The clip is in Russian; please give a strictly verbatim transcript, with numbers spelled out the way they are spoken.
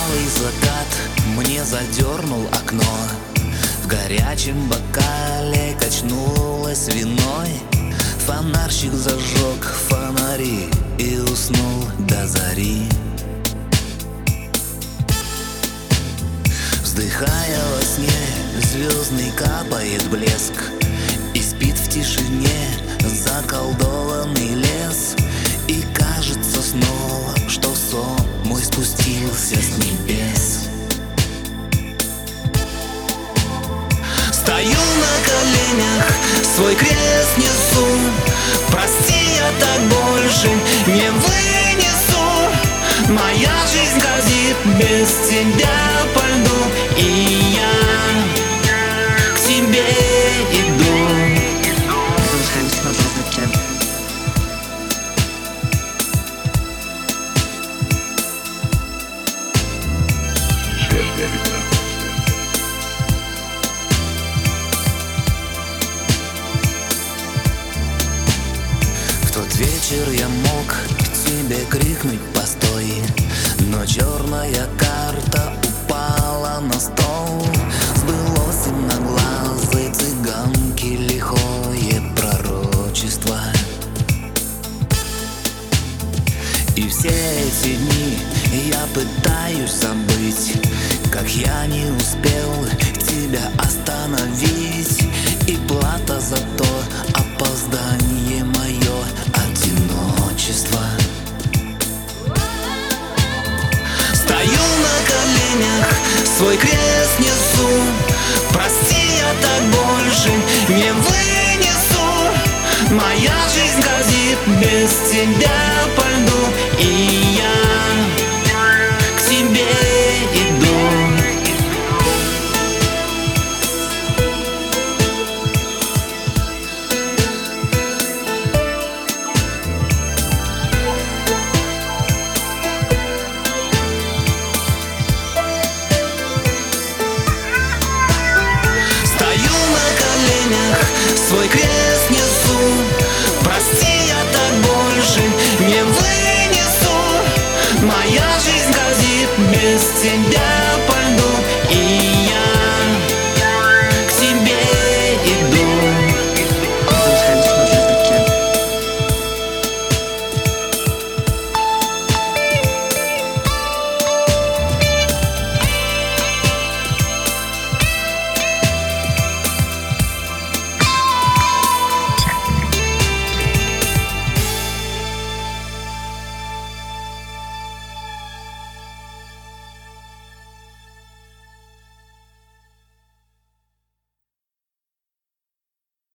Алый закат мне задернул окно, в горячем бокале качнулось виной. Фонарщик зажег фонари и уснул до зари. Вздыхая во сне, звездный капает блеск, и спит в тишине заколдованный лес. И кажется снова, что сон мой спустился с небес. Стою на коленях, свой крест несу. Прости, я так больше не вынесу. Моя жизнь грозит без тебя по льду, и я к тебе иду. В тот вечер я мог к тебе крикнуть «постой», но черная карта упала на стол. Сбылось темноглазой цыганки лихое пророчество. И все эти дни я пытаюсь забыть, как я не успел тебя остановить. И плата за то опоздание мое одиночество. Стою на коленях, свой крест несу. Прости, я так больше не вынесу. Моя жизнь грозит без тебя